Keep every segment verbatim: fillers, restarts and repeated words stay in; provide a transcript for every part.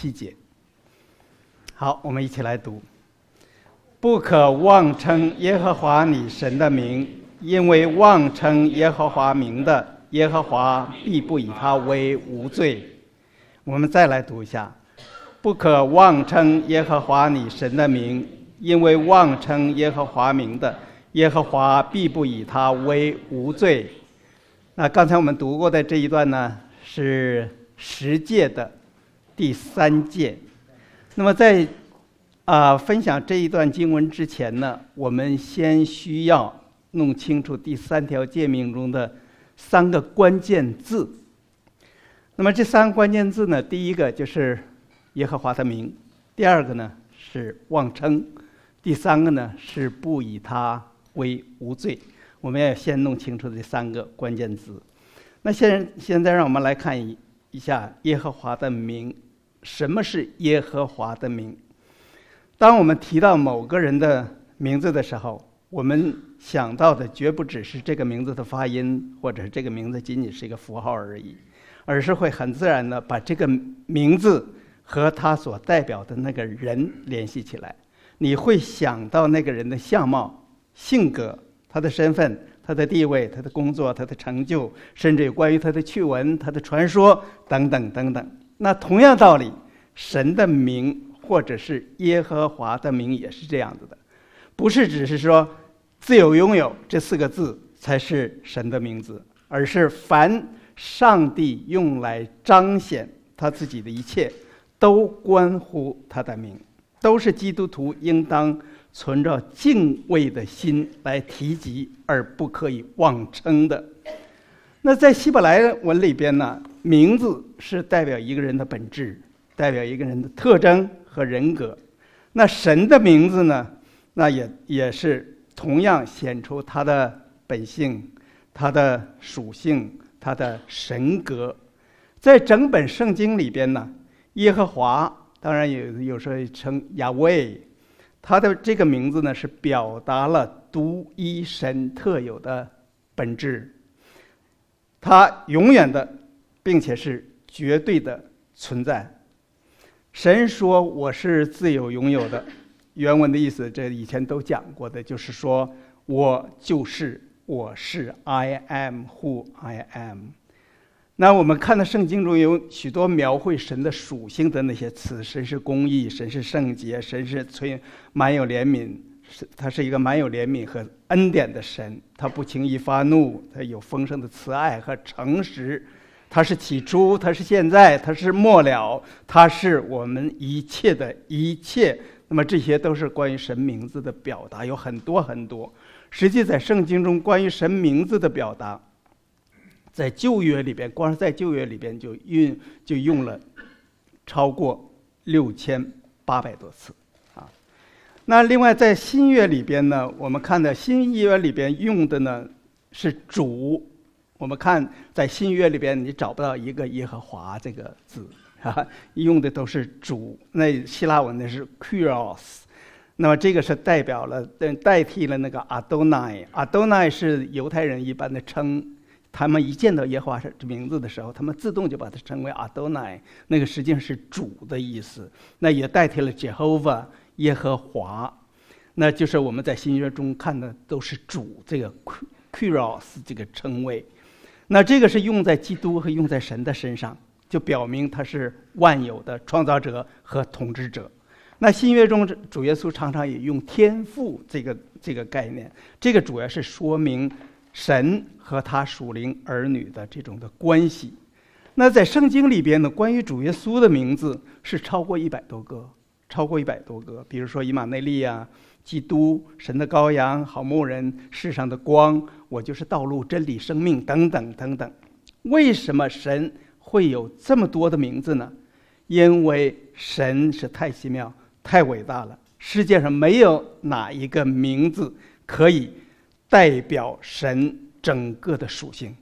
七节。好，我们一起来读：不可妄称耶和华你神的名，因为妄称耶和华名的，耶和华必不以他为无罪。我们再来读一下：不可妄称耶和华你神的名，因为妄称耶和华名的，耶和华必不以他为无罪。那刚才我们读过的这一段呢，是十诫的第三诫。那么在啊、呃、分享这一段经文之前呢，我们先需要弄清楚第三条诫命中的三个关键字。那么这三个关键字呢，第一个就是耶和华的名，第二个呢是妄称，第三个呢是不以他为无罪。我们要先弄清楚这三个关键字。那现现在让我们来看一一下耶和华的名。什么是耶和华的名？当我们提到某个人的名字的时候，我们想到的绝不只是这个名字的发音，或者是这个名字仅仅是一个符号而已，而是会很自然的把这个名字和他所代表的那个人联系起来。你会想到那个人的相貌、性格、他的身份、他的地位、他的工作、他的成就，甚至有关于他的趣闻、他的传说等等等等。那同样道理，神的名或者是耶和华的名也是这样子的，不是只是说自有拥有这四个字才是神的名字，而是凡上帝用来彰显他自己的一切，都关乎他的名，都是基督徒应当存着敬畏的心来提及，而不可以妄称的。那在希伯来文里边呢，名字是代表一个人的本质，代表一个人的特征和人格。那神的名字呢，那也也是同样显出他的本性、他的属性、他的神格。在整本圣经里边呢，耶和华当然有有时候称亚威，他的这个名字呢是表达了独一神特有的本质，他永远的并且是绝对的存在。神说我是自有拥有的，原文的意思这以前都讲过的，就是说我就是我是 I am who I am。 那我们看到圣经中有许多描绘神的属性的那些词，神是公义，神是圣洁，神是存满有怜悯，他是一个满有怜悯和恩典的神，他不轻易发怒，他有丰盛的慈爱和诚实，他是起初，他是现在，他是末了，他是我们一切的一切。那么这些都是关于神名字的表达，有很多很多。实际在圣经中关于神名字的表达，在旧约里边，光是在旧约里边就用就用了超过六千八百多次啊。那另外在新约里边呢，我们看到新约里边用的呢是主。我们看在新约里边，你找不到一个耶和华这个字啊，用的都是主。那希腊文的是 Kyrios， 那么这个是代表了代替了那个 Adonai。Adonai 是犹太人一般的称，他们一见到耶和华这名字的时候，他们自动就把它称为 Adonai， 那个实际上是主的意思。那也代替了 Jehovah 耶和华，那就是我们在新约中看的都是主这个 Kyrios 这个称谓。那这个是用在基督和用在神的身上，就表明他是万有的创造者和统治者。那新约中主耶稣常常也用天父这个这个概念，这个主要是说明神和他属灵儿女的这种的关系。那在圣经里边呢，关于主耶稣的名字是超过一百多个，超过一百多个。比如说以马内利啊、基督、神的羔羊、好牧人、世上的光、我就是道路、真理、生命等等等等。为什么神会有这么多的名字呢？因为神是太奇妙、太伟大了，世界上没有哪一个名字可以代表神整个的属性，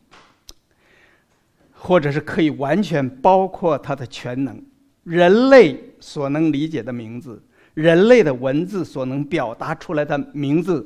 或者是可以完全包括他的全能。人类所能理解的名字，人类的文字所能表达出来的名字，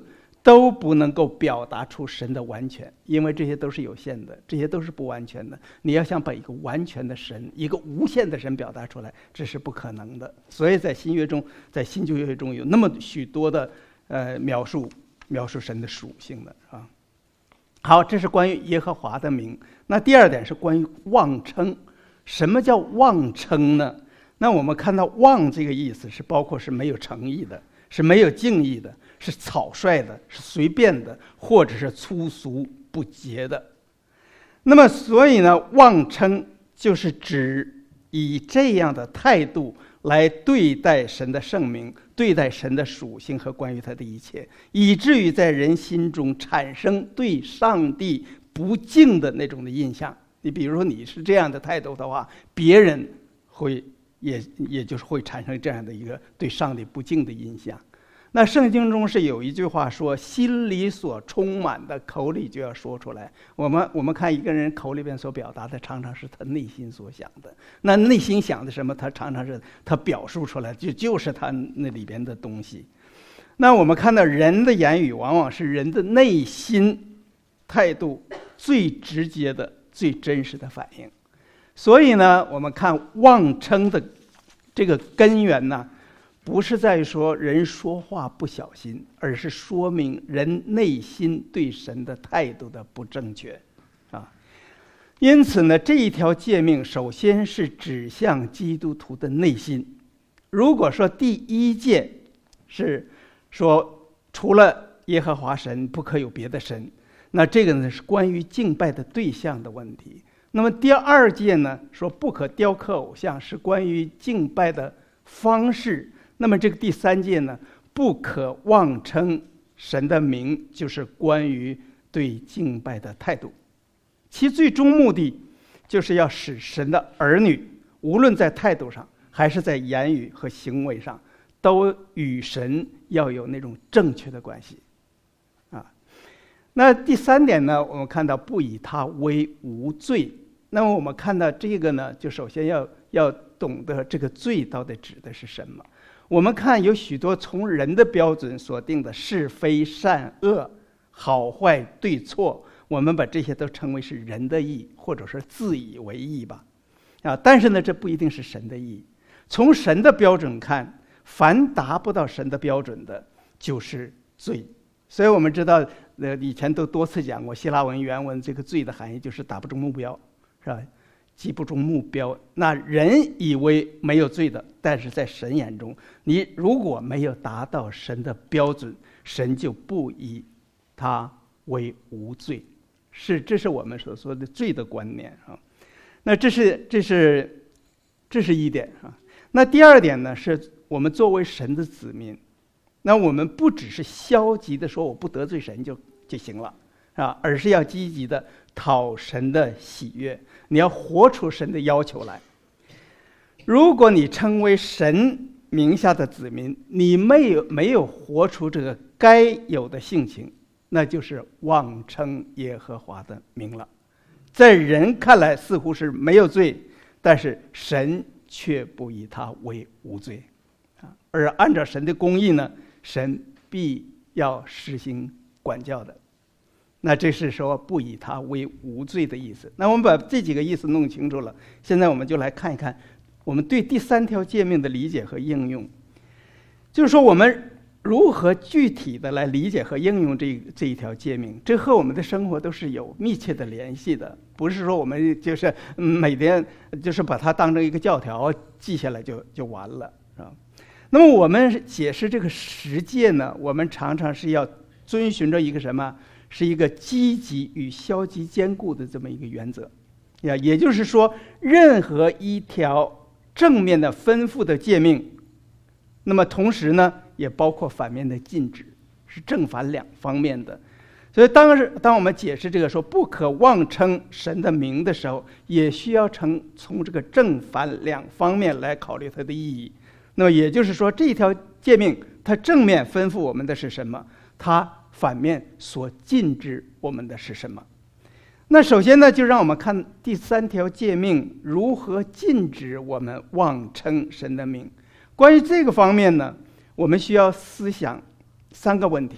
都不能够表达出神的完全，因为这些都是有限的，这些都是不完全的。你要想把一个完全的神，一个无限的神表达出来，这是不可能的。所以在新约中，在新旧约中有那么许多的呃描述描述神的属性的啊。好，这是关于耶和华的名。那第二点是关于妄称。什么叫妄称呢？那我们看到妄这个意思是包括是没有诚意的，是没有敬意的，是草率的，是随便的，或者是粗俗不洁的。那么所以呢，妄称就是指以这样的态度来对待神的圣名，对待神的属性和关于他的一切，以至于在人心中产生对上帝不敬的那种的印象。你比如说你是这样的态度的话，别人会也也就是会产生这样的一个对上帝不敬的印象。那圣经中是有一句话说，心里所充满的口里就要说出来。我们我们看一个人口里边所表达的常常是他内心所想的，那内心想的什么，他常常是他表述出来，就就是他那里边的东西。那我们看到人的言语往往是人的内心态度最直接的最真实的反应。所以呢，我们看妄称的这个根源呢，不是在于说人说话不小心，而是说明人内心对神的态度的不正确啊。因此呢，这一条诫命首先是指向基督徒的内心。如果说第一诫是说除了耶和华神不可有别的神，那这个呢是关于敬拜的对象的问题。那么第二诫呢说不可雕刻偶像，是关于敬拜的方式。那么这个第三诫呢，不可妄称神的名，就是关于对敬拜的态度。其最终目的就是要使神的儿女无论在态度上还是在言语和行为上，都与神要有那种正确的关系啊。那第三点呢，我们看到不以他为无罪。那么我们看到这个呢，就首先要要懂得这个罪到底指的是什么。我们看有许多从人的标准所定的是非善恶、好坏对错，我们把这些都称为是人的义，或者是自以为义吧。啊，但是呢，这不一定是神的义。从神的标准看，凡达不到神的标准的，就是罪。所以我们知道，呃，以前都多次讲过，希腊文原文这个罪的含义就是打不中目标，是吧？击不中目标。那人以为没有罪的，但是在神眼中，你如果没有达到神的标准，神就不以他为无罪。是，这是我们所说的罪的观念啊。那这是这是这是一点啊。那第二点呢，是我们作为神的子民，那我们不只是消极的说我不得罪神就就行了啊，而是要积极的讨神的喜悦，你要活出神的要求来。如果你称为神名下的子民，你没有没有活出这个该有的性情，那就是妄称耶和华的名了。在人看来似乎是没有罪，但是神却不以他为无罪啊。而按照神的公义呢，神必要施行管教的。那这是说不以他为无罪的意思。那我们把这几个意思弄清楚了，现在我们就来看一看我们对第三条诫命的理解和应用。就是说我们如何具体的来理解和应用这这一条诫命，这和我们的生活都是有密切的联系的。不是说我们就是每天就是把它当成一个教条记下来就就完了啊。那么我们解释这个十诫呢，我们常常是要遵循着一个什么？是一个积极与消极兼顾的这么一个原则，呀，也就是说，任何一条正面的吩咐的诫命，那么同时呢，也包括反面的禁止，是正反两方面的。所以当时当我们解释这个说不可妄称神的名的时候，也需要从从这个正反两方面来考虑它的意义。那么也就是说，这条诫命它正面吩咐我们的是什么？它反面所禁止我们的是什么？那首先呢，就让我们看第三条诫命如何禁止我们妄称神的名。关于这个方面呢，我们需要思想三个问题。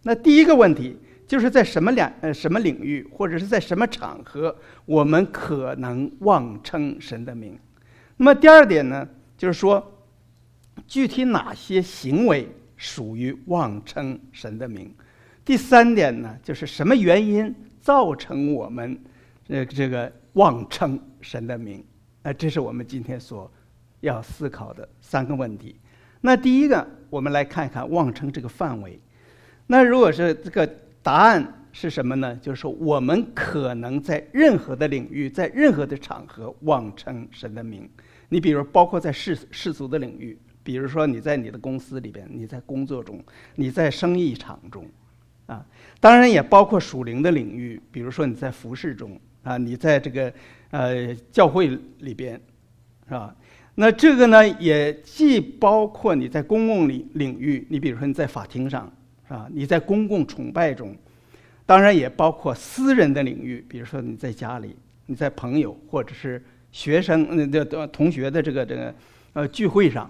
那第一个问题就是在什么两呃什么领域，或者是在什么场合，我们可能妄称神的名。那么第二点呢，就是说具体哪些行为属于妄称神的名。第三点呢，就是什么原因造成我们这这个妄称神的名。那这是我们今天所要思考的三个问题。那第一个，我们来看看妄称这个范围。那如果是这个答案是什么呢？就是说我们可能在任何的领域，在任何的场合妄称神的名。你比如包括在世世俗的领域，比如说你在你的公司里边，你在工作中，你在生意场中啊，当然也包括属灵的领域，比如说你在服事中啊，你在这个呃教会里边，是吧？那这个呢，也既包括你在公共领领域，你比如说你在法庭上，是吧？你在公共崇拜中，当然也包括私人的领域，比如说你在家里，你在朋友或者是学生的、呃、同学的这个这个呃聚会上。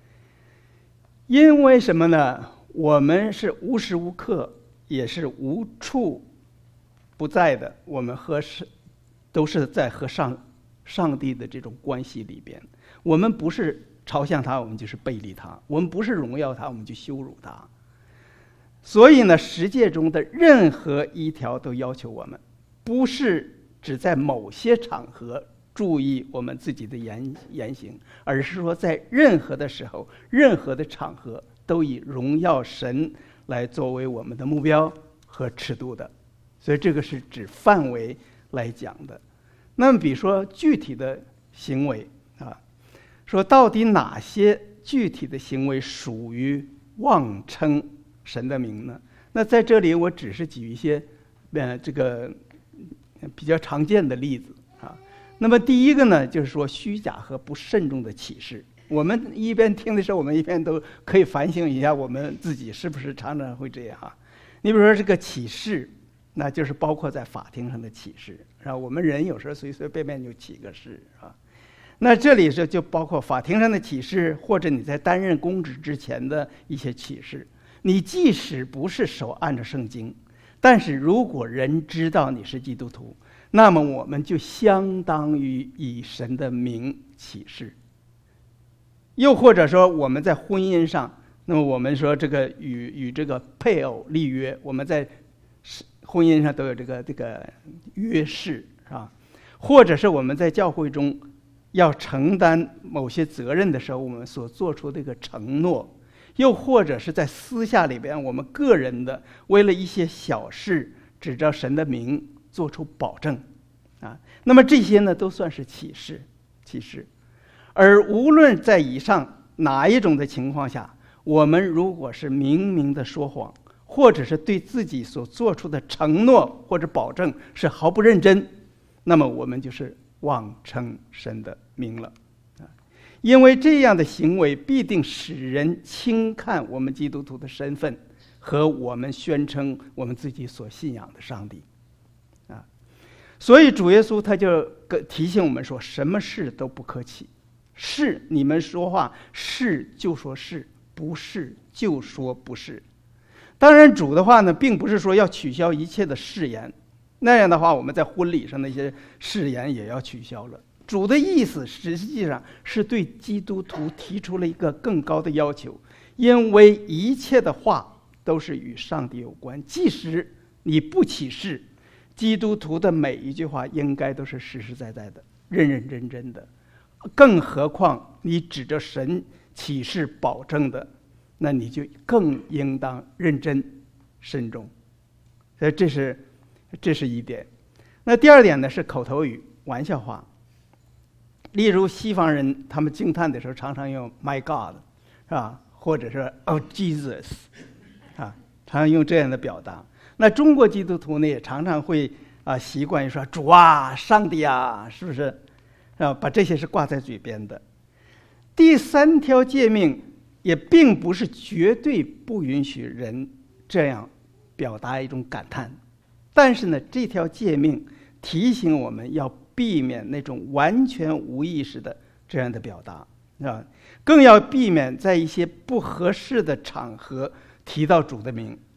因为什么呢？我们是无时无刻也是无处不在的，我们和是都是在和上上帝的这种关系里边。我们不是朝向他，我们就是背离他；我们不是荣耀他，我们就羞辱他。所以呢，十诫中的任何一条都要求我们，不是只在某些场合注意我们自己的言言行，而是说在任何的时候、任何的场合，都以荣耀神来作为我们的目标和尺度的。所以这个是指范围来讲的。那么比如说具体的行为啊，说到底哪些具体的行为属于妄称神的名呢？那在这里我只是举一些呃这个比较常见的例子啊。那么第一个呢，就是说虚假和不慎重的启示。我们一边听的时候，我们一边都可以反省一下我们自己是不是常常会这样啊。你比如说这个启示，那就是包括在法庭上的启示，是吧？我们人有时候随随便便就起个誓啊。那这里是就包括法庭上的启示，或者你在担任公职之前的一些启示。你即使不是手按着圣经，但是如果人知道你是基督徒，那么我们就相当于以神的名起誓。又或者说我们在婚姻上，那么我们说这个与与这个配偶立约，我们在婚姻上都有这个这个约誓，是吧？或者是我们在教会中要承担某些责任的时候，我们所做出的一个承诺。又或者是在私下里边，我们个人的为了一些小事指着神的名做出保证啊，那么这些呢都算是启示启示。而无论在以上哪一种的情况下，我们如果是明明的说谎，或者是对自己所做出的承诺或者保证是毫不认真，那么我们就是妄称神的名了。因为这样的行为必定使人轻看我们基督徒的身份和我们宣称我们自己所信仰的上帝啊。所以主耶稣他就提醒我们说，什么事都不可起，是你们说话是就说是，不是就说不是。当然主的话呢，并不是说要取消一切的誓言，那样的话我们在婚礼上那些誓言也要取消了。主的意思实际上是对基督徒提出了一个更高的要求，因为一切的话都是与上帝有关，即使你不起誓，基督徒的每一句话应该都是实实在在的、认认真真的，更何况你指着神起誓保证的，那你就更应当认真慎重。所以这是这是一点。那第二点呢，是口头语、玩笑话。例如西方人他们惊叹的时候常常用 My God 是吧，或者是 Oh Jesus 啊，常常用这样的表达。那中国基督徒呢也常常会啊习惯于说主啊、上帝啊，是不是啊，把这些是挂在嘴边的。第三条诫命也并不是绝对不允许人这样表达一种感叹，但是呢这条诫命提醒我们要避免那种完全无意识的这样的表达，是吧？更要避免在一些不合适的场合提到主的名，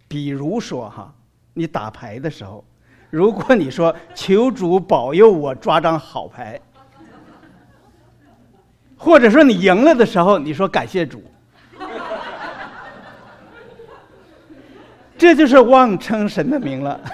比如说哈，你打牌的时候，如果你说求主保佑我抓张好牌，或者说你赢了的时候，你说感谢主，这就是妄称神的名了。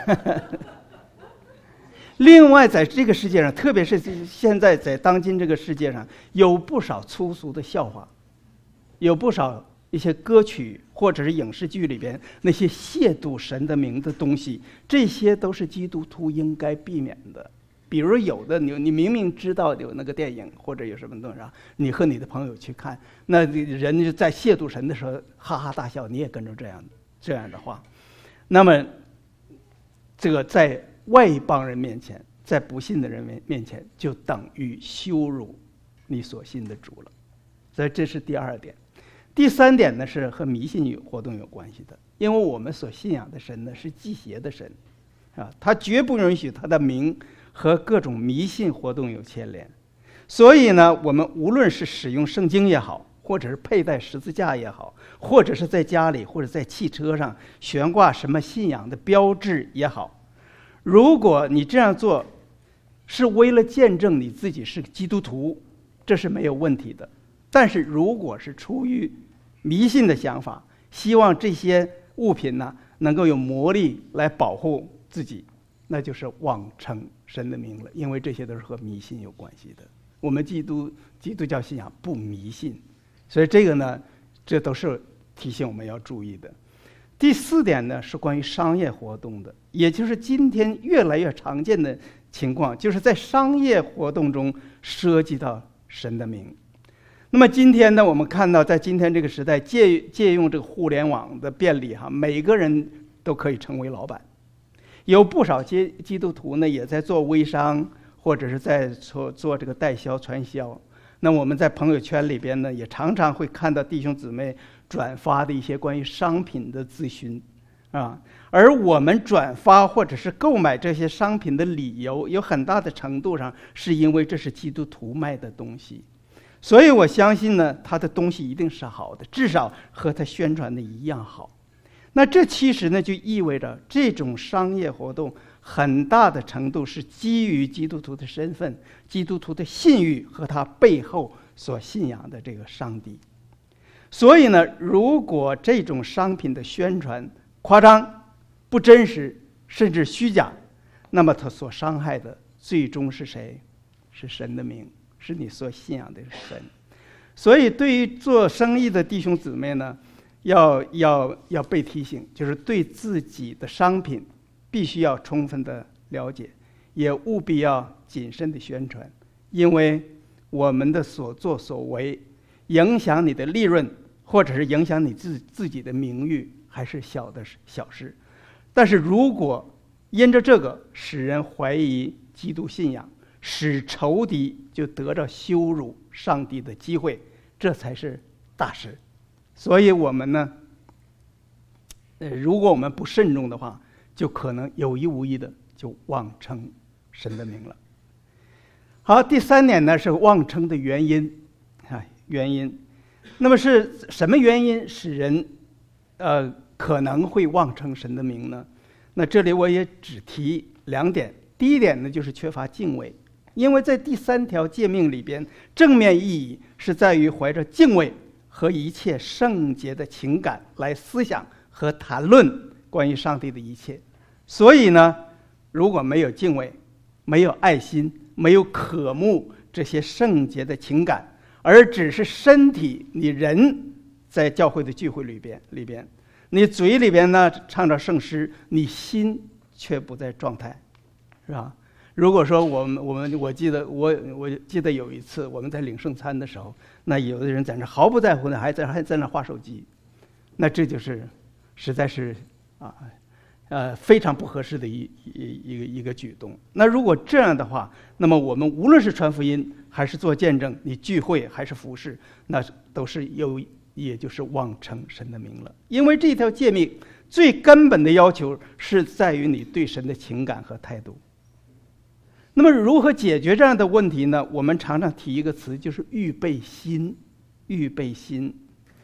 另外，在这个世界上，特别是现在在当今这个世界上，有不少粗俗的笑话，有不少一些歌曲或者是影视剧里边那些亵渎神的名的东西，这些都是基督徒应该避免的。比如有的你你明明知道有那个电影或者有什么东西，你和你的朋友去看，那人就在亵渎神的时候哈哈大笑，你也跟着这样这样的话，那么这个在外邦人面前，在不信的人面前，就等于羞辱你所信的主了。所以这是第二点。第三点呢，是和迷信活动有关系的，因为我们所信仰的神呢是忌邪的神啊，他绝不允许他的名和各种迷信活动有牵连。所以呢，我们无论是使用圣经也好，或者是佩戴十字架也好，或者是在家里或者在汽车上悬挂什么信仰的标志也好，如果你这样做是为了见证你自己是基督徒，这是没有问题的。但是如果是出于迷信的想法，希望这些物品呢能够有魔力来保护自己，那就是妄称神的名了，因为这些都是和迷信有关系的。我们基督基督教信仰不迷信，所以这个呢，这都是提醒我们要注意的。第四点呢，是关于商业活动的，也就是今天越来越常见的情况，就是在商业活动中涉及到神的名。那么今天呢，我们看到在今天这个时代，借借用这个互联网的便利哈，每个人都可以成为老板。有不少基基督徒呢，也在做微商，或者是在做做这个代销传销。那我们在朋友圈里边呢，也常常会看到弟兄姊妹转发的一些关于商品的资讯啊，而我们转发或者是购买这些商品的理由，有很大的程度上是因为这是基督徒卖的东西，所以我相信呢，他的东西一定是好的，至少和他宣传的一样好。那这其实呢，就意味着这种商业活动很大的程度是基于基督徒的身份、基督徒的信誉和他背后所信仰的这个上帝。所以呢，如果这种商品的宣传夸张、不真实，甚至虚假，那么他所伤害的最终是谁？是神的名，是你所信仰的神。所以对于做生意的弟兄姊妹呢，要要要被提醒，就是对自己的商品必须要充分的了解，也务必要谨慎的宣传，因为我们的所作所为影响你的利润，或者是影响你自自己的名誉，还是小的小事。但是如果因着这个使人怀疑基督信仰，使仇敌就得着羞辱上帝的机会，这才是大事。所以我们呢，呃，如果我们不慎重的话，就可能有意无意的就妄称神的名了。好，第三点呢，是妄称的原因啊，原因。那么是什么原因使人呃可能会妄称神的名呢？那这里我也只提两点。第一点呢，就是缺乏敬畏，因为在第三条诫命里边，正面意义是在于怀着敬畏和一切圣洁的情感来思想和谈论关于上帝的一切。所以呢，如果没有敬畏，没有爱心，没有渴慕这些圣洁的情感，而只是身体，你人在教会的聚会里边里边，你嘴里边呢唱着圣诗，你心却不在状态，是吧？如果说我们我们我记得我我记得有一次我们在领圣餐的时候，那有的人在那毫不在乎呢，还在还在那划手机，那这就是实在是啊呃非常不合适的一一一个一个举动。那如果这样的话，那么我们无论是传福音还是做见证，你聚会还是服事，那都是有也就是妄称神的名了。因为这条诫命最根本的要求是在于你对神的情感和态度。那么如何解决这样的问题呢？我们常常提一个词，就是预备心。预备心。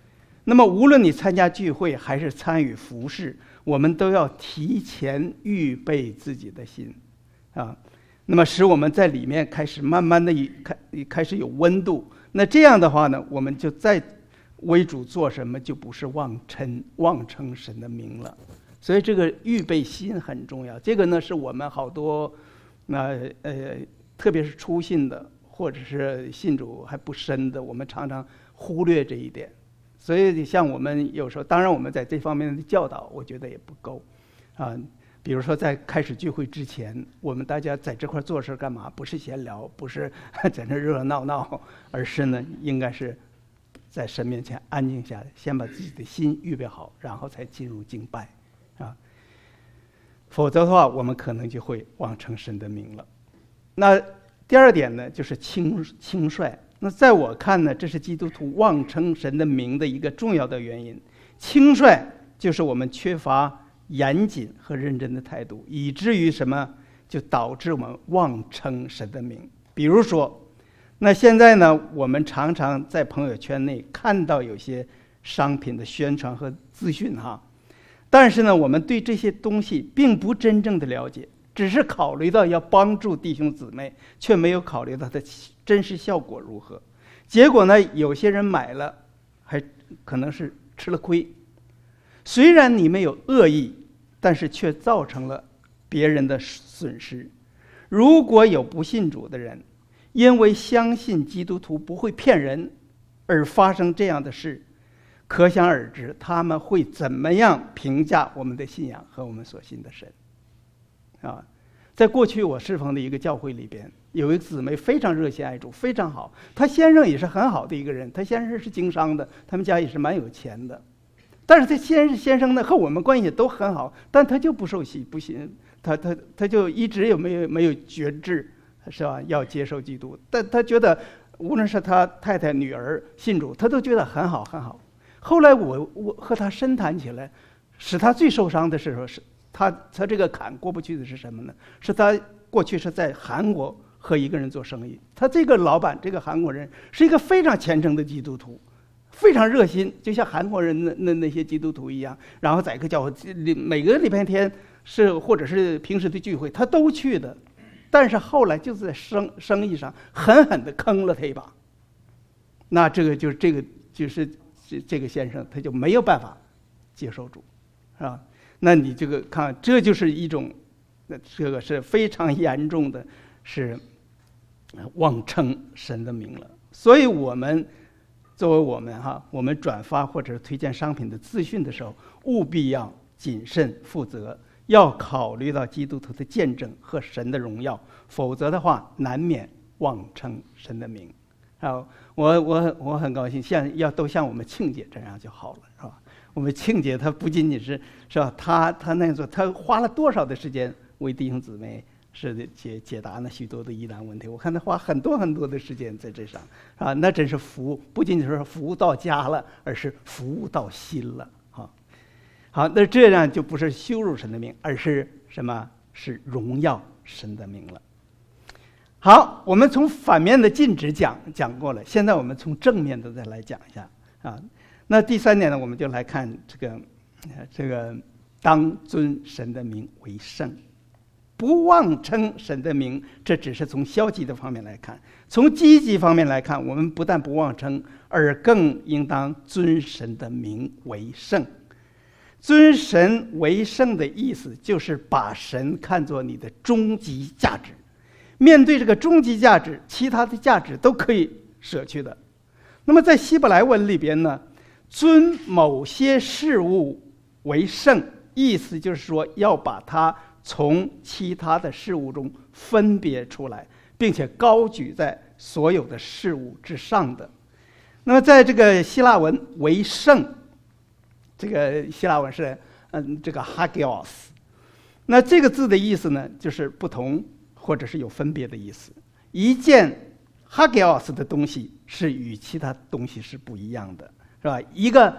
那么无论你参加聚会还是参与服事，我们都要提前预备自己的心啊，那么使我们在里面开始慢慢的开开始有温度。那这样的话呢，我们就在为主做什么，就不是妄称妄称神的名了。所以这个预备心很重要。这个呢，是我们好多那呃，特别是初信的或者是信主还不深的，我们常常忽略这一点。所以像我们有时候，当然我们在这方面的教导，我觉得也不够啊。比如说在开始聚会之前，我们大家在这块做事干嘛？不是闲聊，不是在那热热闹闹，而是呢，应该是在神面前安静下来，先把自己的心预备好，然后才进入敬拜啊。否则的话，我们可能就会妄称神的名了。那第二点呢，就是轻轻率。那在我看呢，这是基督徒妄称神的名的一个重要的原因。轻率就是我们缺乏严谨和认真的态度，以至于什么，就导致我们妄称神的名。比如说，那现在呢，我们常常在朋友圈内看到有些商品的宣传和资讯哈，但是呢，我们对这些东西并不真正的了解，只是考虑到要帮助弟兄姊妹，却没有考虑到它的真实效果如何。结果呢，有些人买了，还可能是吃了亏。虽然你没有恶意，但是却造成了别人的损失。如果有不信主的人，因为相信基督徒不会骗人而发生这样的事，可想而知他们会怎么样评价我们的信仰和我们所信的神啊。在过去我侍奉的一个教会里边，有一个姊妹非常热心爱主，非常好。她先生也是很好的一个人，她先生是经商的，他们家也是蛮有钱的。但是他先先生呢和我们关系都很好，但他就不受洗不信，他他他就一直有没有没有觉志，是吧？要接受基督，但他觉得无论是他太太女儿信主，他都觉得很好很好。后来我我和他深谈起来，使他最受伤的时候是他他这个坎过不去的是什么呢？是他过去是在韩国和一个人做生意，他这个老板这个韩国人是一个非常虔诚的基督徒。非常热心，就像韩国人那那那些基督徒一样，然后在一个教会每个礼拜天是或者是平时的聚会，他都去的。但是后来就是在生生意上狠狠地坑了他一把。那这个就是这个就是这这个先生他就没有办法接受主，是吧？那你这个看，这就是一种，这个是非常严重的，是妄称神的名了。所以我们。作为我们哈，我们转发或者是推荐商品的资讯的时候，务必要谨慎负责，要考虑到基督徒的见证和神的荣耀，否则的话难免妄称神的名。啊，我我我很高兴，像要都像我们庆姐这样就好了，是吧？我们庆姐她不仅仅是是吧，她她那样做，她花了多少的时间为弟兄姊妹。是的，解解答呢许多的疑难问题。我看他花很多很多的时间在这上啊，那真是服务，不仅仅是服务到家了，而是服务到心了啊。好，那这样就不是羞辱神的名，而是什么？是荣耀神的名了。好，我们从反面的禁止讲讲过了，现在我们从正面的再来讲一下啊。那第三点呢，我们就来看这个这个当尊神的名为圣。不妄称神的名，这只是从消极的方面来看。从积极方面来看，我们不但不妄称，而更应当尊神的名为圣。尊神为圣的意思，就是把神看作你的终极价值。面对这个终极价值，其他的价值都可以舍去的。那么在希伯来文里边呢，尊某些事物为圣，意思就是说要把它从其他的事物中分别出来，并且高举在所有的事物之上的。那么在这个希腊文为圣，这个希腊文是嗯这个 hagios， 那这个字的意思呢，就是不同或者是有分别的意思。一件 hagios 的东西是与其他东西是不一样的，是吧？一个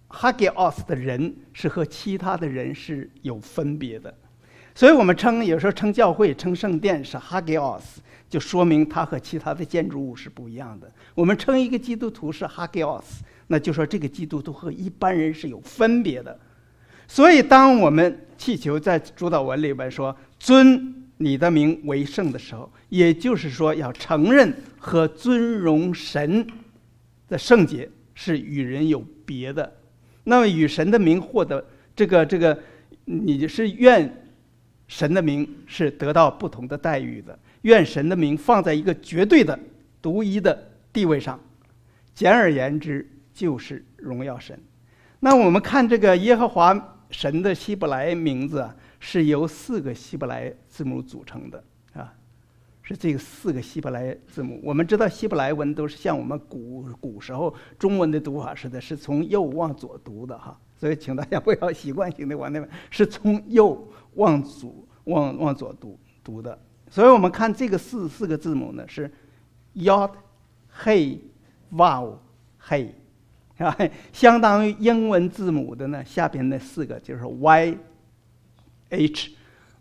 hagios 的人是和其他的人是有分别的。所以我们称有时候称教会称圣殿是 hagios， 就说明它和其他的建筑物是不一样的。我们称一个基督徒是 hagios， 那就说这个基督徒和一般人是有分别的。所以当我们祈求在主祷文里边说尊你的名为圣的时候，也就是说要承认和尊荣神的圣洁是与人有别的。那么与神的名获得这个这个，你是愿神的名是得到不同的待遇的，愿神的名放在一个绝对的独一的地位上，简而言之就是荣耀神。那我们看这个耶和华神的希伯来名字啊，是由四个希伯来字母组成的啊，是这个四个希伯来字母。我们知道希伯来文都是像我们古古时候中文的读法似的，是从右往左读的哈，所以请大家不要习惯性的往那边，是从右往左往往左读读的。所以我们看这个四四个字母呢是 Yod Hey Vav Hey。啊，相当于英文字母的呢，下边那四个就是 Y H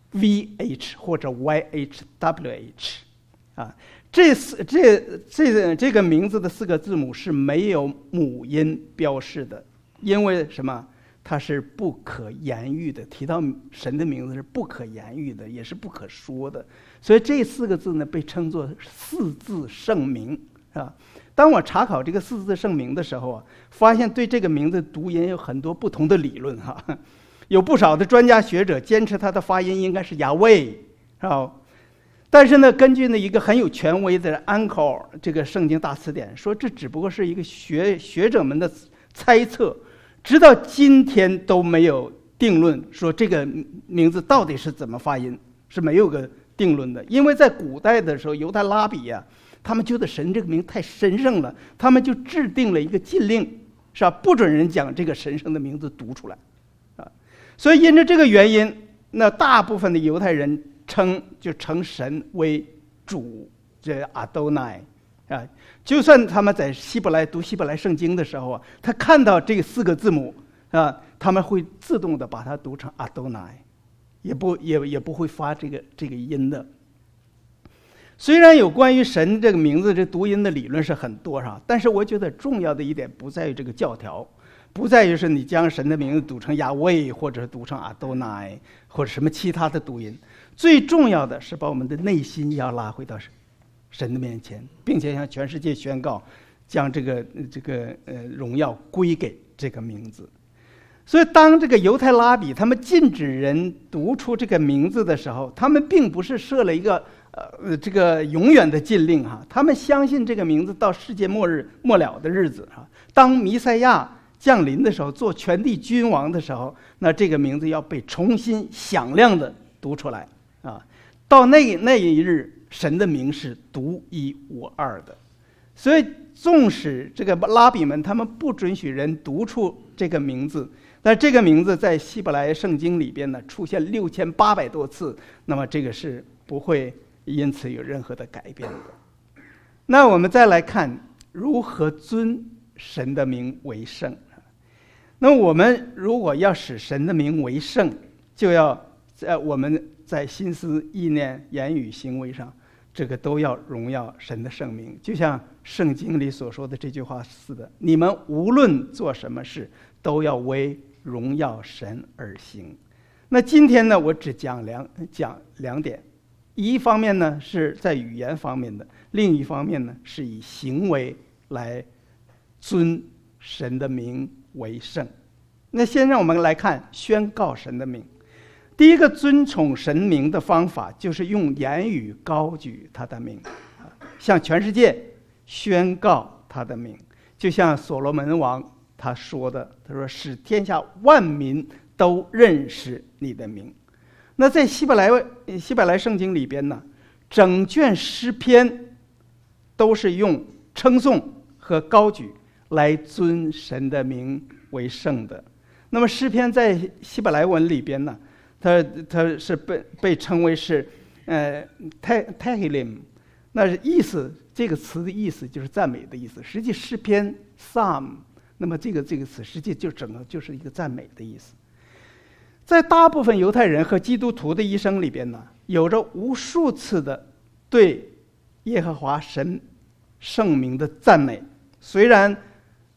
V H 或者 Y H W H 啊，这四这这这个名字的四个字母是没有母音标示的，因为什么？它是不可言喻的。提到神的名字是不可言喻的，也是不可说的，所以这四个字呢被称作四字圣名啊。当我查考这个四字圣名的时候啊，发现对这个名字读音有很多不同的理论哈，有不少的专家学者坚持它的发音应该是雅威啊，但是呢，根据呢一个很有权威的 Anchor 这个圣经大词典说，这只不过是一个学学者们的猜测，直到今天都没有定论说这个名字到底是怎么发音，是没有个定论的。因为在古代的时候，犹太拉比啊，他们觉得神这个名太神圣了，他们就制定了一个禁令，是吧？不准人讲这个神圣的名字读出来，啊，所以因着这个原因，那大部分的犹太人称就称神为主，这阿多奈，啊，就算他们在希伯来读希伯来圣经的时候啊，他看到这四个字母啊，他们会自动的把它读成阿多奈，也不也也不会发这个这个音的。虽然有关于神这个名字这读音的理论是很多哈，但是我觉得重要的一点不在于这个教条，不在于是你将神的名字读成亚威，或者读成阿多奈，或者什么其他的读音。最重要的是把我们的内心要拉回到神的面前，并且向全世界宣告，将这个这个呃荣耀归给这个名字。所以当这个犹太拉比他们禁止人读出这个名字的时候，他们并不是设了一个呃，这个永远的禁令哈，他们相信这个名字到世界末日末了的日子哈，当弥赛亚降临的时候，做全地君王的时候，那这个名字要被重新响亮的读出来啊。到那那一日，神的名是独一无二的。所以，纵使这个拉比们他们不准许人读出这个名字，但这个名字在希伯来圣经里边呢出现六千八百多次，那么这个是不会因此有任何的改变的。那我们再来看如何尊神的名为圣。那我们如果要使神的名为圣，就要在我们在心思意念言语行为上，这个都要荣耀神的圣名。就像圣经里所说的这句话似的，你们无论做什么事，都要为荣耀神而行。那今天呢，我只讲两讲两点。一方面呢是在语言方面的，另一方面呢是以行为来尊神的名为圣。那先让我们来看宣告神的名。第一个尊崇神名的方法就是用言语高举他的名，向全世界宣告他的名。就像所罗门王他说的，他说使天下万民都认识你的名。那在希伯来希伯来圣经里边呢，整卷诗篇都是用称颂和高举来尊神的名为圣的。那么诗篇在希伯来文里边呢，它它是被被称为是呃 Tehillim， 那是意思，这个词的意思就是赞美的意思。实际诗篇 Psalm， 那么这个这个词实际就整个就是一个赞美的意思。在大部分犹太人和基督徒的一生里边呢，有着无数次的对耶和华神圣名的赞美。虽然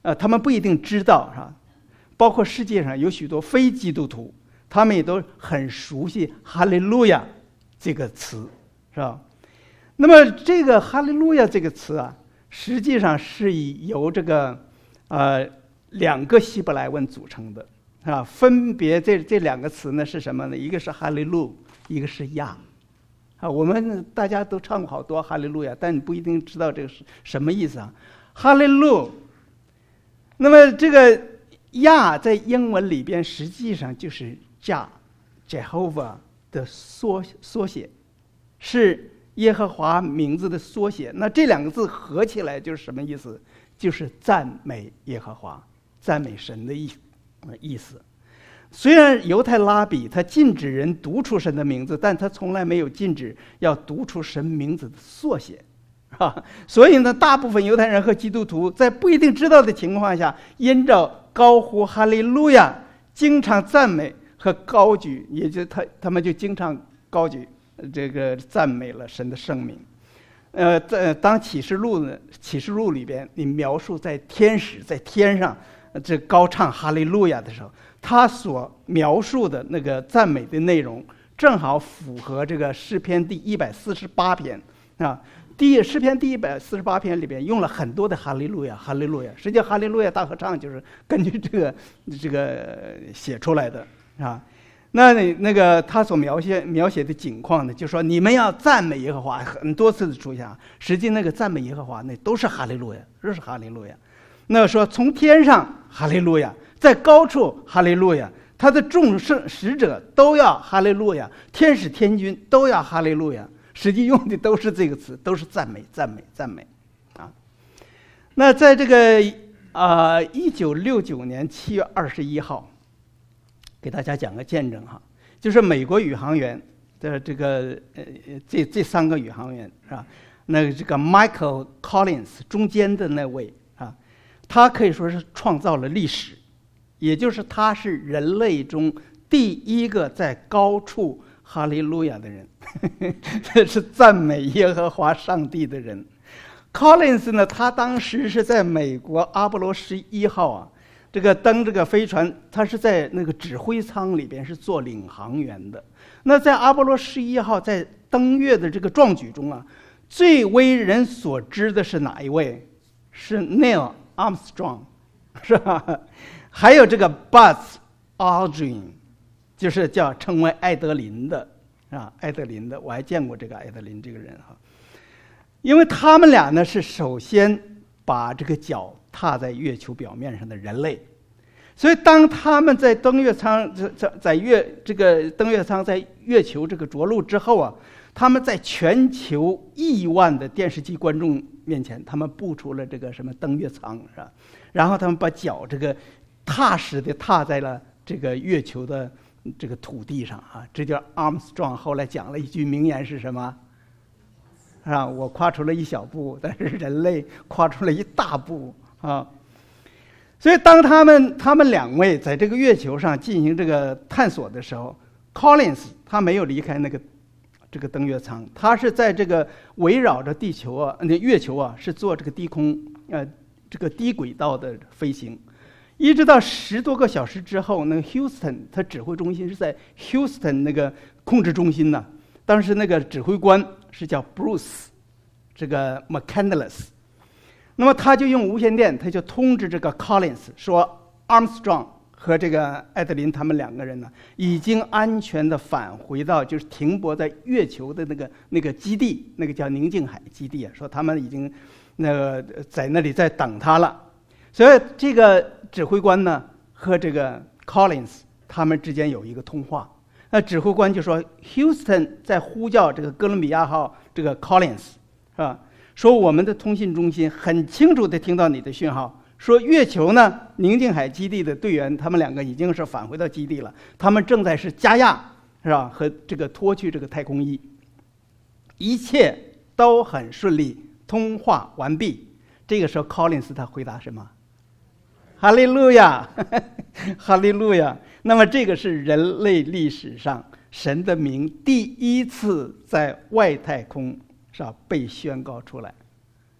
呃，他们不一定知道，是吧？包括世界上有许多非基督徒，他们也都很熟悉哈利路亚这个词，是吧？那么这个哈利路亚这个词啊，实际上是以由这个呃两个希伯来文组成的，啊，分别这这两个词呢是什么呢？一个是哈利路，一个是亚。啊，我们大家都唱过好多哈利路亚，但你不一定知道这个是什么意思啊。哈利路，那么这个亚在英文里边实际上就是 Jah Jehovah 的缩缩写，是耶和华名字的缩写。那这两个字合起来就是什么意思？就是赞美耶和华，赞美神的意意思。虽然犹太拉比他禁止人读出神的名字，但他从来没有禁止要读出神名字的缩写，啊，所以呢，大部分犹太人和基督徒在不一定知道的情况下，因着高呼哈利路亚，经常赞美和高举，也就他他们就经常高举这个赞美了神的圣名。呃，在当启示录呢，启示录里边，你描述在天使在天上这高唱哈利路亚的时候，他所描述的那个赞美的内容，正好符合这个诗篇第一百四十八篇啊。第诗篇第一百四十八篇里边用了很多的哈利路亚，哈利路亚。实际上，哈利路亚大合唱就是根据这个这个写出来的啊。那那个他所描写描写的景况呢，就说你们要赞美耶和华，很多次的出现啊。实际那个赞美耶和华那都是哈利路亚，都是哈利路亚。那说从天上哈利路亚，在高处哈利路亚，他的众圣使者都要哈利路亚，天使天军都要哈利路亚。实际用的都是这个词，都是赞美赞美赞美啊。那在这个啊一九六九年七月二十一号，给大家讲个见证哈，就是美国宇航员的这个呃这这三个宇航员是吧？那个这个 Michael Collins 中间的那位啊，他可以说是创造了历史，也就是他是人类中第一个在高处哈利路亚的人，这是赞美耶和华上帝的人。Collins 呢，他当时是在美国阿波罗十一号啊，这个登这个飞船，他是在那个指挥舱里边是做领航员的。那在阿波罗十一号在登月的这个壮举中啊，最为人所知的是哪一位？是 Neil Armstrong， 是吧？还有这个 Buzz Aldrin， 就是叫称为艾德林的啊，艾德林的，我还见过这个艾德林这个人哈。因为他们俩呢是首先把这个脚踏在月球表面上的人类，所以当他们在登月舱在在月这个登月舱在月球这个着陆之后啊，他们在全球亿万的电视机观众面前，他们步出了这个什么登月舱是吧？然后他们把脚这个踏实的踏在了这个月球的这个土地上啊，这叫 Armstrong 后来讲了一句名言是什么？啊，我跨出了一小步，但是人类跨出了一大步啊！所以当他们他们两位在这个月球上进行这个探索的时候 ，Collins 他没有离开那个这个登月舱，他是在这个围绕着地球啊，那月球啊，是做这个低空呃这个低轨道的飞行，一直到十多个小时之后，那个 Houston 它指挥中心是在 Houston 那个控制中心呢，当时那个指挥官是叫 Bruce 这个 McCandless， 那么他就用无线电，他就通知这个 Collins 说 Armstrong 和这个艾德林他们两个人呢，已经安全的返回到就是停泊在月球的那个那个基地，那个叫宁静海基地啊，说他们已经那个在那里在等他了。所以这个指挥官呢和这个 Collins 他们之间有一个通话。那指挥官就说 Houston 在呼叫这个哥伦比亚号这个 Collins 是吧？说我们的通信中心很清楚地听到你的讯号，说月球呢宁静海基地的队员他们两个已经是返回到基地了，他们正在是加压是吧？和这个脱去这个太空衣，一切都很顺利，通话完毕。这个时候 Collins 他回答什么？哈利路亚，哈利路亚。那么这个是人类历史上神的名第一次在外太空是吧被宣告出来。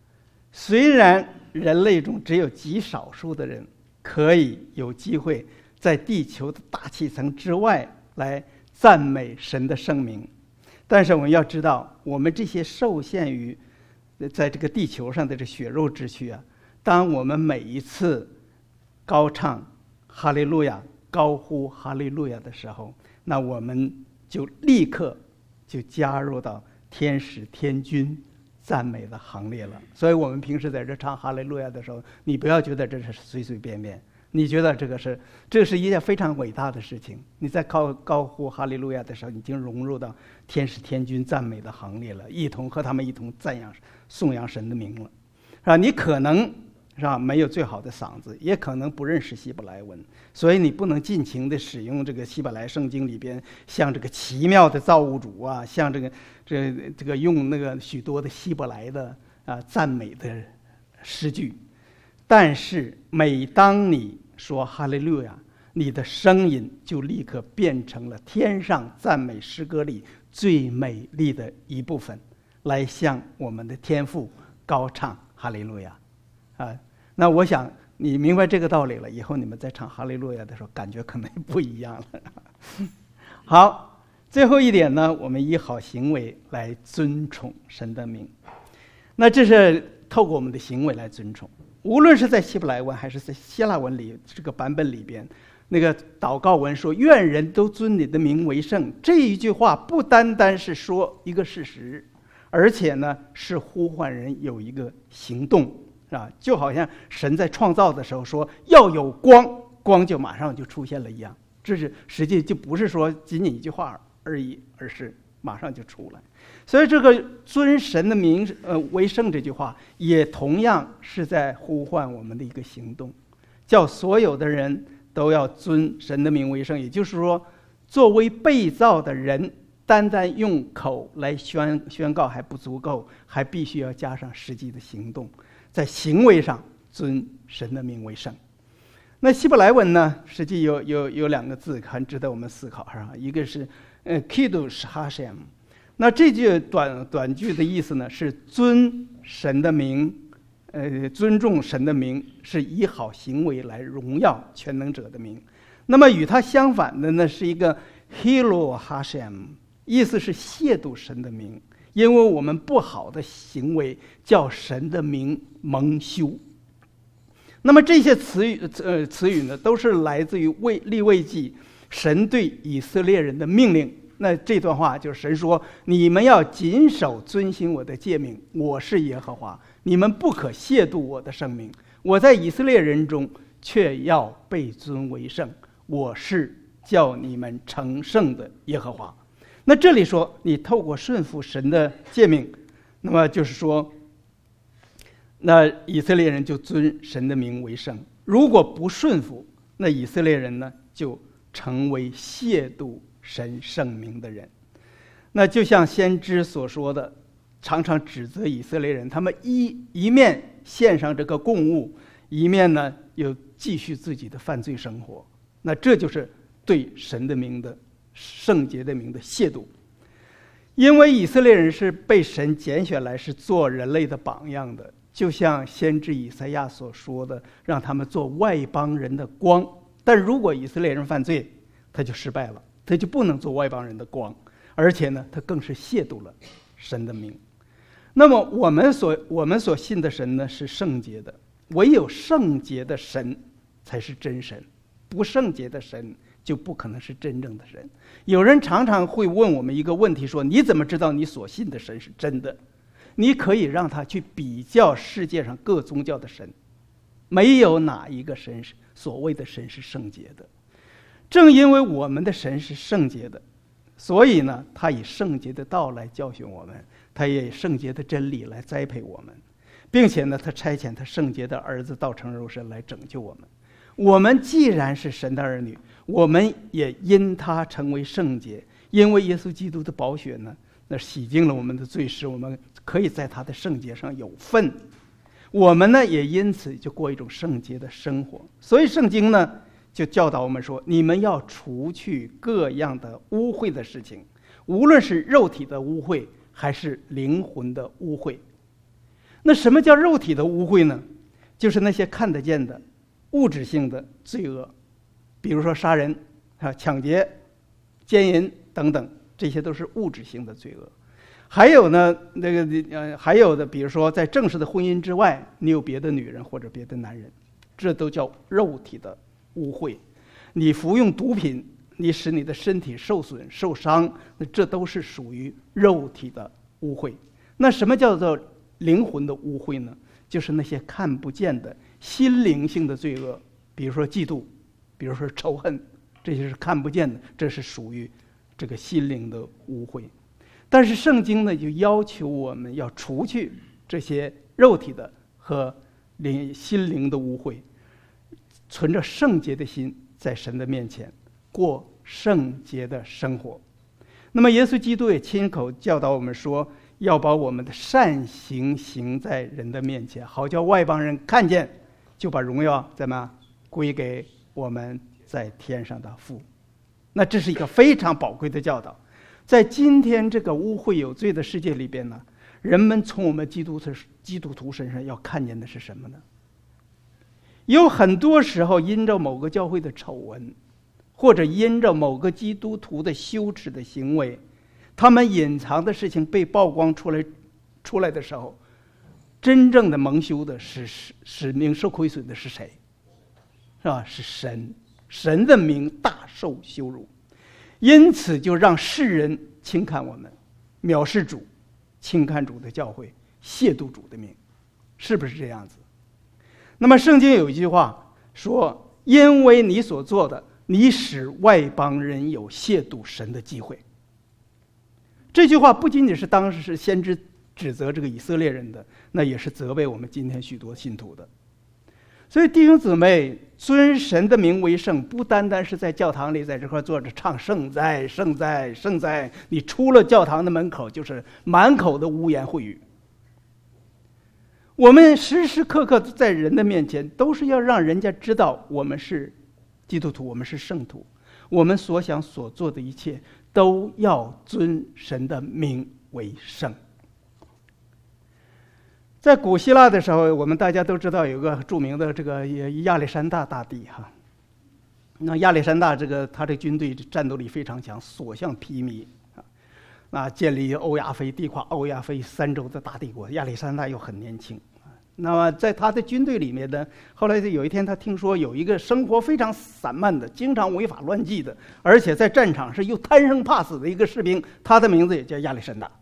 虽然人类中只有极少数的人可以有机会在地球的大气层之外来赞美神的圣名，但是我们要知道，我们这些受限于在这个地球上的这血肉之躯啊，当我们每一次高唱哈利路亚、高呼哈利路亚的时候，那我们就立刻就加入到天使天军赞美的行列了。所以我们平时在这唱哈利路亚的时候，你不要觉得这是随随便便，你觉得这个是这是一件非常伟大的事情。你在高高呼哈利路亚的时候，已经融入到天使天军赞美的行列了，一同和他们一同赞扬颂扬神的名了，是吧？你可能是吧没有最好的嗓子，也可能不认识希伯来文，所以你不能尽情的使用这个希伯来圣经里边像这个奇妙的造物主啊，像这个这这个用那个许多的希伯来的啊赞美的诗句。但是每当你说哈利路亚，你的声音就立刻变成了天上赞美诗歌里最美丽的一部分，来向我们的天父高唱哈利路亚啊。那我想你明白这个道理了，以后你们在唱哈利路亚的时候感觉可能不一样了。好，最后一点呢，我们以好行为来尊崇神的名。那这是透过我们的行为来尊崇，无论是在希伯来文还是在希腊文里这个版本里边，那个祷告文说愿人都尊你的名为圣，这一句话不单单是说一个事实，而且呢是呼唤人有一个行动，啊，就好像神在创造的时候说要有光，光就马上就出现了一样。这是实际就不是说仅仅一句话而已，而是马上就出来。所以这个尊神的名呃为圣这句话，也同样是在呼唤我们的一个行动，叫所有的人都要尊神的名为圣。也就是说，作为被造的人，单单用口来宣宣告还不足够，还必须要加上实际的行动，在行为上尊神的名为圣。那希伯来文呢，实际有有有两个字很值得我们思考，是吧？一个是呃 Kiddush Hashem， 那这句短短句的意思呢是尊神的名，呃尊重神的名，是以好行为来荣耀全能者的名。那么与它相反的呢是一个 Hilo Hashem， 意思是亵渎神的名，因为我们不好的行为叫神的名蒙羞。那么这些词语呃词语呢，都是来自于为利未记神对以色列人的命令。那这段话就是神说：你们要谨守遵行我的诫命，我是耶和华，你们不可亵渎我的圣名。我在以色列人中却要被尊为圣，我是叫你们成圣的耶和华。那这里说你透过顺服神的诫命，那么就是说那以色列人就尊神的名为圣，如果不顺服，那以色列人呢就成为亵渎神圣名的人。那就像先知所说的，常常指责以色列人，他们一一面献上这个供物，一面呢又继续自己的犯罪生活，那这就是对神的名的圣洁的名的亵渎。因为以色列人是被神拣选来是做人类的榜样的，就像先知以赛亚所说的，让他们做外邦人的光。但如果以色列人犯罪，他就失败了，他就不能做外邦人的光，而且呢他更是亵渎了神的名。那么我们所我们所信的神呢是圣洁的，唯有圣洁的神才是真神，不圣洁的神就不可能是真正的神。有人常常会问我们一个问题，说你怎么知道你所信的神是真的？你可以让他去比较世界上各宗教的神，没有哪一个神是所谓的神是圣洁的。正因为我们的神是圣洁的，所以呢他以圣洁的道来教训我们，他也以圣洁的真理来栽培我们，并且呢他差遣他圣洁的儿子道成肉身来拯救我们。我们既然是神的儿女，我们也因他成为圣洁，因为耶稣基督的宝血呢那洗净了我们的罪，使我们可以在他的圣洁上有份。我们呢也因此就过一种圣洁的生活。所以圣经呢就教导我们说，你们要除去各样的污秽的事情，无论是肉体的污秽还是灵魂的污秽。 那什么叫肉体的污秽呢？就是那些看得见的物质性的罪恶，比如说杀人啊、抢劫、奸淫等等，这些都是物质性的罪恶。还有呢，那个呃，还有的，比如说在正式的婚姻之外，你有别的女人或者别的男人，这都叫肉体的污秽。你服用毒品，你使你的身体受损受伤，那这都是属于肉体的污秽。那什么叫做灵魂的污秽呢？就是那些看不见的心灵性的罪恶，比如说嫉妒，比如说仇恨，这些是看不见的，这是属于这个心灵的污秽。但是圣经呢，就要求我们要除去这些肉体的和灵心灵的污秽，存着圣洁的心，在神的面前过圣洁的生活。那么耶稣基督也亲口教导我们说，要把我们的善行行在人的面前，好叫外邦人看见，就把荣耀怎么归给我们在天上的父。那这是一个非常宝贵的教导。在今天这个污秽有罪的世界里边呢，人们从我们基督徒基督徒身上要看见的是什么呢？有很多时候因着某个教会的丑闻，或者因着某个基督徒的羞耻的行为，他们隐藏的事情被曝光出来出来的时候，真正的蒙羞的是使命受亏损的是谁？是吧？是神，神的名大受羞辱，因此就让世人轻看我们，藐视主，轻看主的教会，亵渎主的名，是不是这样子？那么圣经有一句话说，因为你所做的，你使外邦人有亵渎神的机会。这句话不仅仅是当时先知指责这个以色列人的，那也是责备我们今天许多信徒的。所以弟兄姊妹，尊神的名为圣，不单单是在教堂里在这块坐着唱圣哉圣哉圣哉，你出了教堂的门口就是满口的污言秽语。我们时时刻刻在人的面前都是要让人家知道我们是基督徒，我们是圣徒，我们所想所做的一切都要尊神的名为圣。在古希腊的时候，我们大家都知道有个著名的这个亚历山大大帝哈。那亚历山大这个他的军队战斗力非常强，所向披靡啊，那建立欧亚非地跨欧亚非三洲的大帝国。亚历山大又很年轻，那么在他的军队里面呢，后来有一天他听说有一个生活非常散漫的，经常违法乱纪的，而且在战场上又贪生怕死的一个士兵，他的名字也叫亚历山大。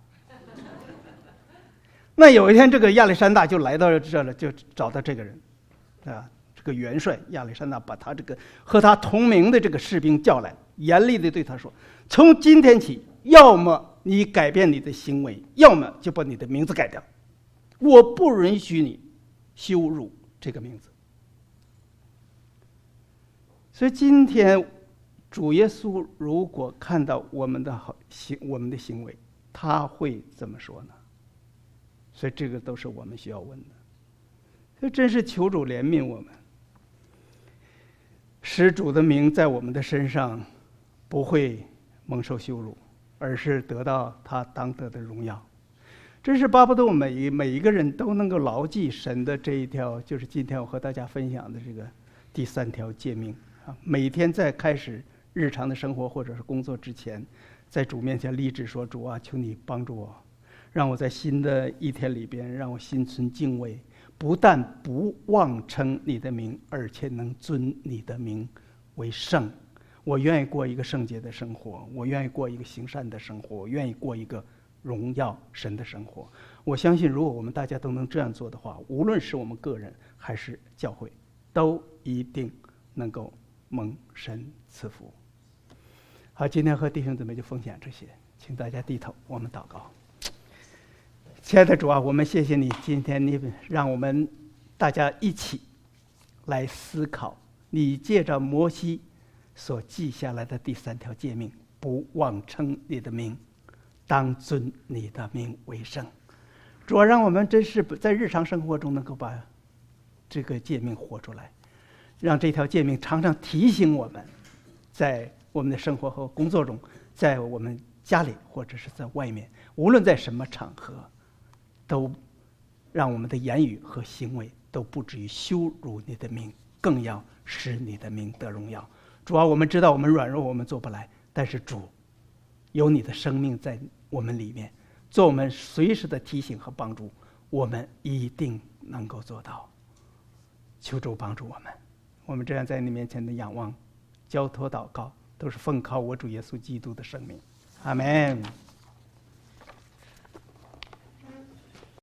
那有一天，这个亚历山大就来到这了，就找到这个人，啊，这个元帅亚历山大把他这个和他同名的这个士兵叫来，严厉地对他说：“从今天起，要么你改变你的行为，要么就把你的名字改掉，我不允许你羞辱这个名字。”所以今天，主耶稣如果看到我们的行我们的行为，他会怎么说呢？所以这个都是我们需要问的。所以真是求主怜悯我们，使主的名在我们的身上不会蒙受羞辱，而是得到他当得的荣耀。真是巴不得我们每每一个人都能够牢记神的这一条，就是今天我和大家分享的这个第三条诫命啊。每天在开始日常的生活或者是工作之前，在主面前立志说：“主啊，求你帮助我。”让我在新的一天里边，让我心存敬畏，不但不妄称你的名，而且能尊你的名为圣。我愿意过一个圣洁的生活，我愿意过一个行善的生活，我愿意过一个荣耀神的生活。我相信，如果我们大家都能这样做的话，无论是我们个人还是教会，都一定能够蒙神赐福。好，今天和弟兄姊妹就分享这些，请大家低头，我们祷告。亲爱的主啊，我们谢谢你，今天你让我们大家一起来思考你借着摩西所记下来的第三条诫命：不妄称你的名，当尊你的名为圣。主啊，让我们真是在日常生活中能够把这个诫命活出来，让这条诫命常常提醒我们，在我们的生活和工作中，在我们家里或者是在外面，无论在什么场合，都让我们的言语和行为都不至于羞辱你的名，更要使你的名得荣耀。主啊，我们知道我们软弱，我们做不来，但是主有你的生命在我们里面，做我们随时的提醒和帮助，我们一定能够做到。求主帮助我们，我们这样在你面前的仰望交托祷告，都是奉靠我主耶稣基督的生命。阿们。